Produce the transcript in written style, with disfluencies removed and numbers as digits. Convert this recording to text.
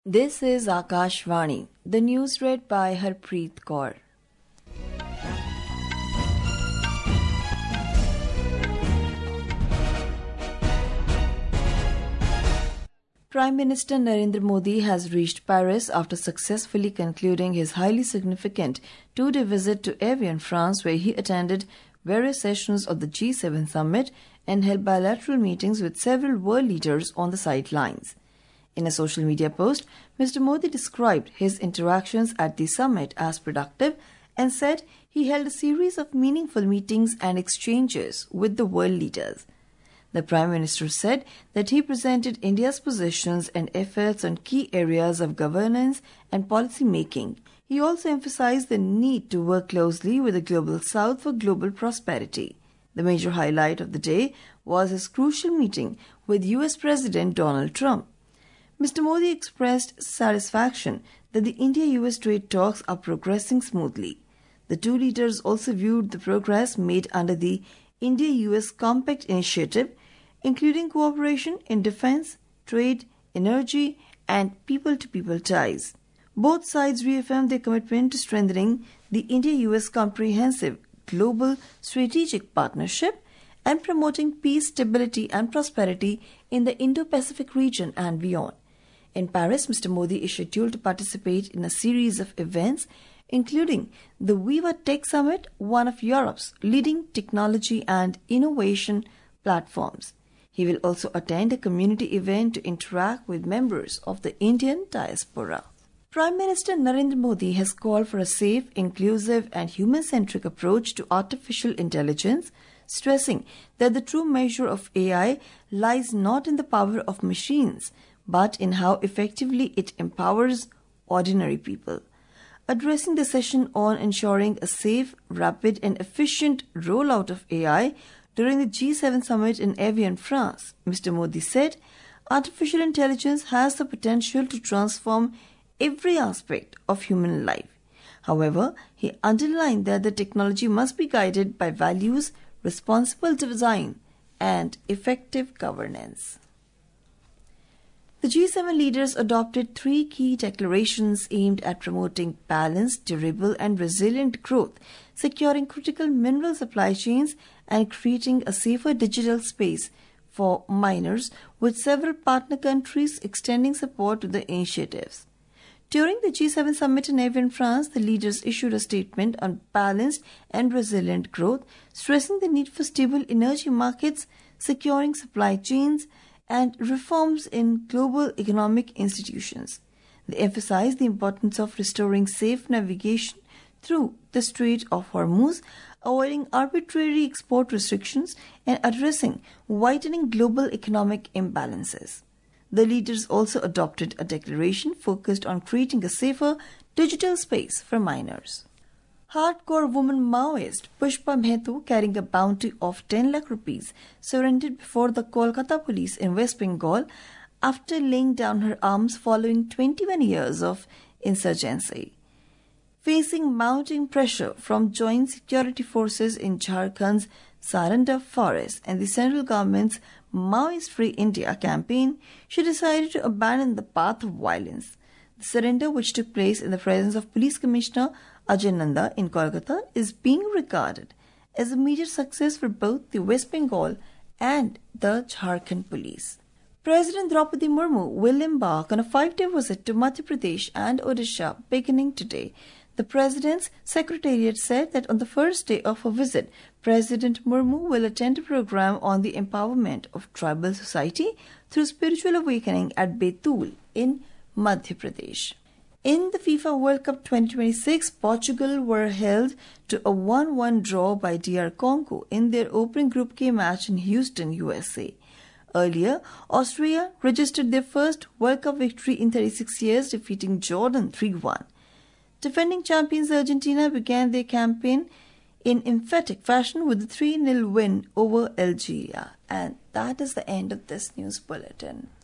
This is Akashvani, the news read by Harpreet Kaur. Prime Minister Narendra Modi has reached Paris after successfully concluding his highly significant two-day visit to Evian, France, where he attended various sessions of the G7 summit and held bilateral meetings with several world leaders on the sidelines. In a social media post, Mr. Modi described his interactions at the summit as productive and said he held a series of meaningful meetings and exchanges with the world leaders. The Prime Minister said that he presented India's positions and efforts on key areas of governance and policy making. He also emphasized the need to work closely with the Global South for global prosperity. The major highlight of the day was his crucial meeting with US President Donald Trump. Mr. Modi expressed satisfaction that the India-US trade talks are progressing smoothly. The two leaders also viewed the progress made under the India-US Compact Initiative, including cooperation in defense, trade, energy, and people-to-people ties. Both sides reaffirmed their commitment to strengthening the India-US Comprehensive Global Strategic Partnership and promoting peace, stability, and prosperity in the Indo-Pacific region and beyond. In Paris, Mr. Modi is scheduled to participate in a series of events, including the Viva Tech Summit, one of Europe's leading technology and innovation platforms. He will also attend a community event to interact with members of the Indian diaspora. Prime Minister Narendra Modi has called for a safe, inclusive, and human-centric approach to artificial intelligence, stressing that the true measure of AI lies not in the power of machines, but in how effectively it empowers ordinary people. Addressing the session on ensuring a safe, rapid, and efficient rollout of AI during the G7 summit in Evian, France, Mr. Modi said, "Artificial intelligence has the potential to transform every aspect of human life." However, he underlined that the technology must be guided by values, responsible design, and effective governance. The G7 leaders adopted three key declarations aimed at promoting balanced, durable, and resilient growth, securing critical mineral supply chains, and creating a safer digital space for miners, with several partner countries extending support to the initiatives. During the G7 summit in Evian, France, the leaders issued a statement on balanced and resilient growth, stressing the need for stable energy markets, securing supply chains, and reforms in global economic institutions. They emphasized the importance of restoring safe navigation through the Strait of Hormuz, avoiding arbitrary export restrictions, and addressing widening global economic imbalances. The leaders also adopted a declaration focused on creating a safer digital space for miners. Hardcore woman Maoist Pushpa Mehto, carrying a bounty of 10 lakh rupees, surrendered before the Kolkata police in West Bengal after laying down her arms following 21 years of insurgency. Facing mounting pressure from joint security forces in Jharkhand's Saranda forest and the central government's Maoist Free India campaign, she decided to abandon the path of violence. The surrender, which took place in the presence of Police Commissioner Ajay Nanda in Kolkata, is being regarded as a major success for both the West Bengal and the Jharkhand police. President Draupadi Murmu will embark on a 5-day visit to Madhya Pradesh and Odisha beginning today. The President's Secretariat said that on the first day of her visit, President Murmu will attend a program on the empowerment of tribal society through spiritual awakening at Betul in Madhya Pradesh. In the FIFA World Cup 2026, Portugal were held to a 1-1 draw by DR Congo in their opening Group K match in Houston, USA. Earlier, Austria registered their first World Cup victory in 36 years, defeating Jordan 3-1. Defending champions Argentina began their campaign in emphatic fashion with a 3-0 win over Algeria. And that is the end of this news bulletin.